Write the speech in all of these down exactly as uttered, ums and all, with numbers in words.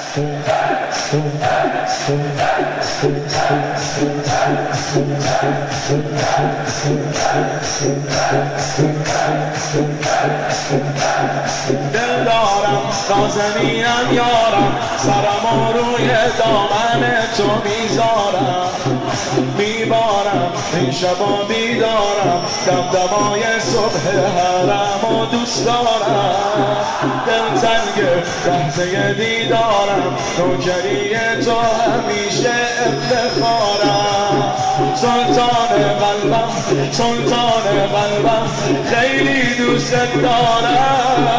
دل دارم نازنینم یارم سرم روی دامن تو میذارم میبارم این شبا بیدارم دمدمای صبح حرم و دوست دارم دل تنگ لحظه دیدارم نوکری تو همیشه افتخارم سلطان قلبم سلطان قلبم خیلی دوست دارم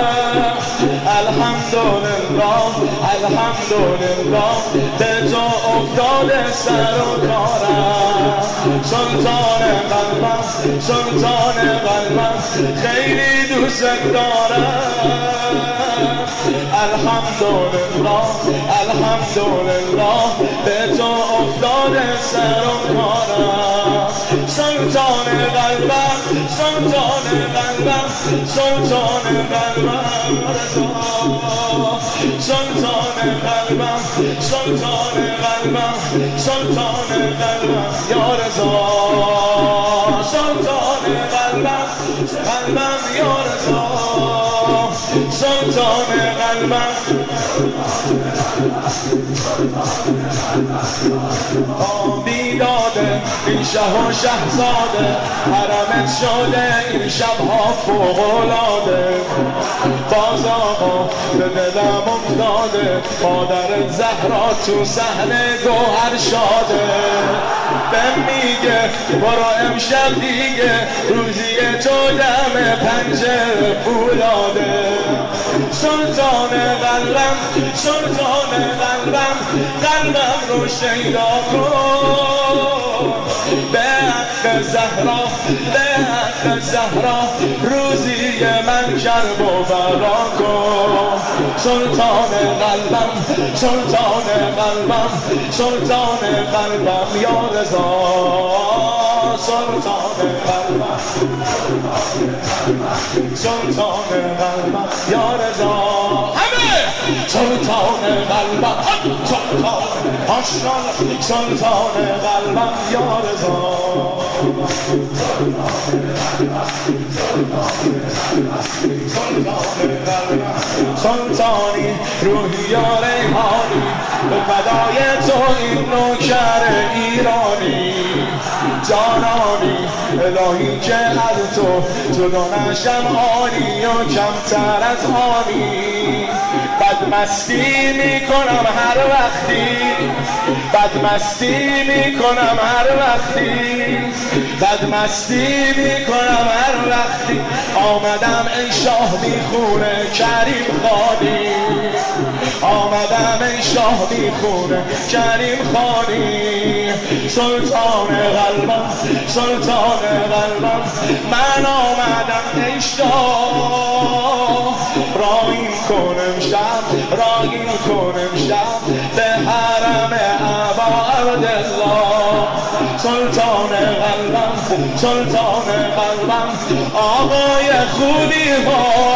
الحمدلله الحمدلله به تو افتاده سر و کارم سلطان قلبم سلطان قلبم خیلی دوست دارم الحمدلله الحمدلله به تو افتاده سر و کارم سلطان قلبم سلطان قلبم سلطان قلبم سلطان قلبم سلطان قلبم سلطان قلبم یا رضا سلطان قلبم قلبم یا رضا سلطان قلبم بیداده این شه و شهزاده حرمت شده این شبها فوق‌العاده باز آقا به دلم افتاده مادر زهرا تو صحنه گوهر شاده بهم میگه برو امشب دیگه روزی تو دم پنجره فولاده سلطان قلبم سلطان قلبم قلبم رو شیدا کن به حق زهرا به حق زهرا روزی من کرب و بلا کن سلطان قلبم سلطان قلبم سلطان قلبم یا رضا سلطان قلبم سلطان قلبم یا رضا همه سلطان قلبم سلطان آشنا سلطان قلبم یا رضا سلطانی روحی یا ریحانی به فدای تو این نوکر ایرانی جانانی الهی که از تو جدا نشم آنی و کمتر از آنی بدمستی میکنم هر وقتی بدمستی میکنم هر وقتی بدمستی میکنم هر وقتی آمدم ای شاه میخونه کریم خانی آمدم ای شاه میخونه کریم خانی سلطان قلبم سلطان قلبم من آمدم ای شاه راهیم کنم شب راهیم کنم شب به حرم ابا عبدالله سلطان قلبم سلطان قلبم آقای خوبی ها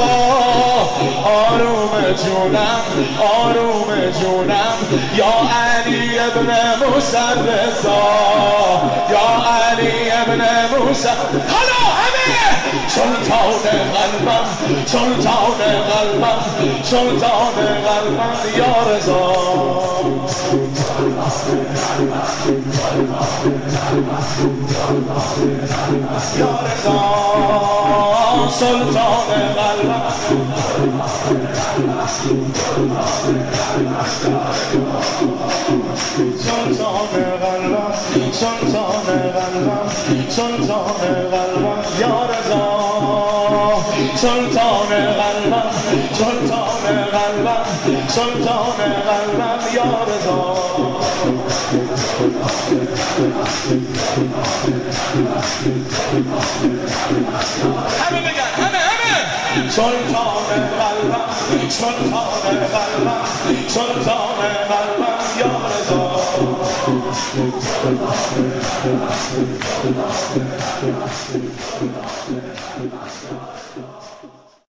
آروم جونم آروم جونم یا علی ابن موسی رضا یا علی ابن موسی حالا همه سلطان قلبم سلطان قلبم سلطان قلبم یا رضا یا رضا سلطان قلبم سلطان قلبم سلطان قلبم سلطان قلبم یا رضا سلطان قلبم سلطان قلبم سلطان قلبم یا رضا همه بگن همه همه سلطان قلبم سلطان قلبم سلطان قلبم یا رضا Thank you.